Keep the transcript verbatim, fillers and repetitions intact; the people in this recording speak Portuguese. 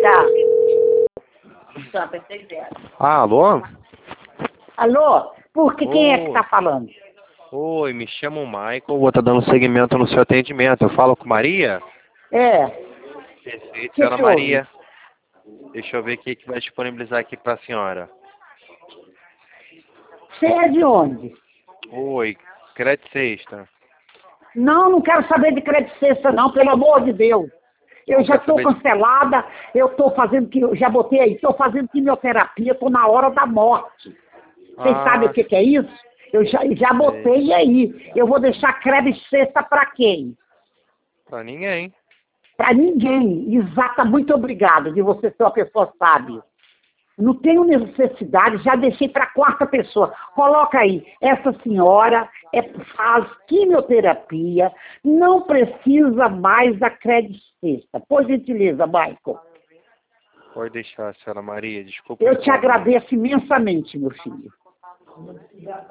Tá. Ah, alô? Alô? Por que quem é que Oi. tá falando? Oi, me chamo Michael, vou estar dando seguimento no seu atendimento. Eu falo com Maria? É. Perfeito, Que senhora que houve? Maria. Deixa eu ver o que que vai disponibilizar aqui para a senhora. Você é de onde? Oi, crédito sexta. Não, não quero saber de crédito sexta não, pelo amor de Deus. Eu Não já quer estou saber de... cancelada, eu estou fazendo, que já botei aí, estou fazendo quimioterapia, estou na hora da morte. Vocês sabem o Ah, que, que é isso? Eu já, já sei. botei aí. Eu vou deixar crédito sexta para quem? Pra ninguém. Para ninguém. Exata, muito obrigado de você ser uma pessoa sábia. Não tenho necessidade, já deixei para a quarta pessoa. Coloca aí, essa senhora é, faz quimioterapia, não precisa mais da crédito sexta. Por gentileza, Michael. Pode deixar, senhora Maria. Desculpa o Eu te incômodo. agradeço imensamente, meu filho.